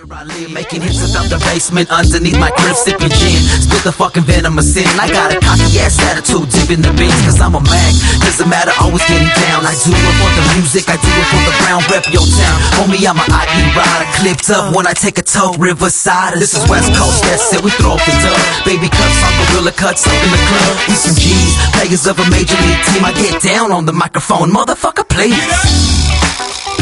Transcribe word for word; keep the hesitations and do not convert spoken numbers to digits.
I live, making hits without the basement, underneath my crib, sipping gin. Spit the fucking venom of sin. I got a cocky ass attitude, dipping the beans, cause I'm a Mac. Doesn't matter, always getting down. I do it for the music, I do it for the brown rep your town. Homie, I'm a I E rider, clipped up when I take a tow, Riverside. This is West Coast, that's it, we throw up the dub. Baby cuts on gorilla cuts up in the club. We some G's, players of a major league team. I get down on the microphone, motherfucker, please.